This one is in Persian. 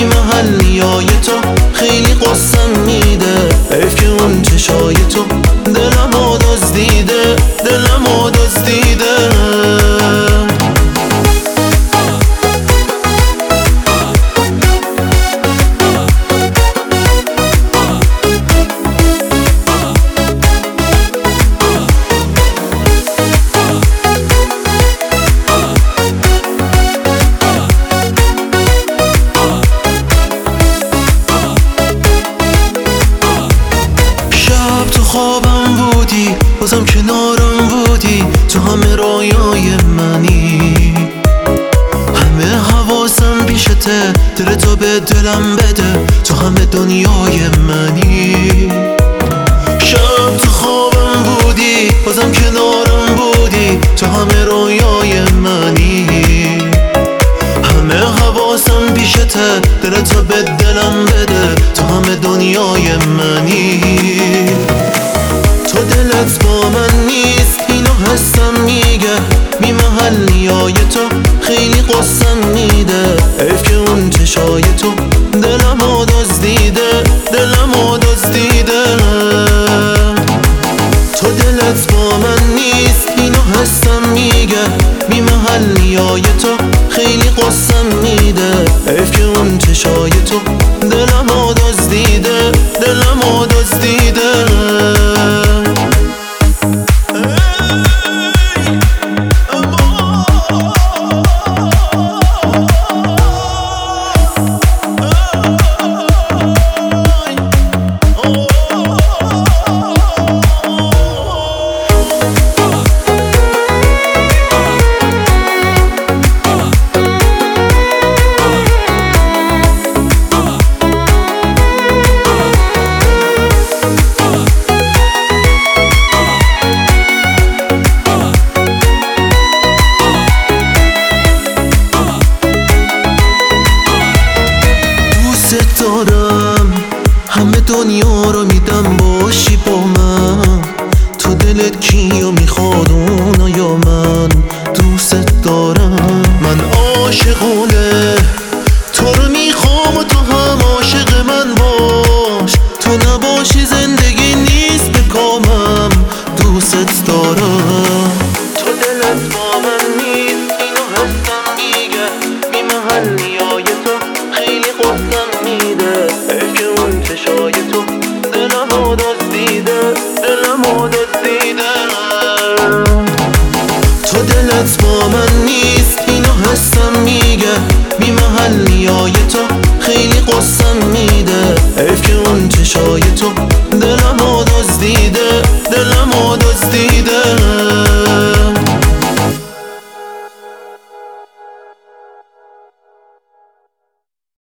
بی محلی های تو خیلی قصم میده. حیف که اون چشای تو دلمو دزدیده، دلمو دزدیده. خوابم بودی بازم کنارم بودی، تو همه رویای منی، همه حواسم پیشته، دلتو به دلم بده، تو همه دنیای منی. شب تو خوابم بودی بازم کنارم بودی، تو همه رویای منی، همه حواسم پیشته، دلتو به دلم بده، تو همه دنیای منی. تو دلت با من نیست اینو حسم میگه، بی محلی های تو خیلی قصم میده. حیف که اون چشای تو دلمو دزدیده، دلمو دزدیده. تو دلت با من نیست اینو حسم میگه، بی محلی های تو خیلی قصم میده. حیف که اون چشای تو دلمو دزدیده، دلمو دزدیده. دارم همه دنیا رو میدم باشی با من، تو دلت کیو میخواد اونا یا من؟ دوست دارم من عاشقونه تو رو میخوام و تو هم عاشق من باش، تو نباشی زندگی نیست به کامم. دوست دارم تو دلت با من نیست اینو حسم میگه، بی محلی های تو خیلی قصم میده. حیف که اون چشای تو دلمو دزدیده، دلمو دزدیده. تو دلت با من نیست اینو حسم میگه، بی محلی های تو خیلی قصم میده. حیف که اون چشای تو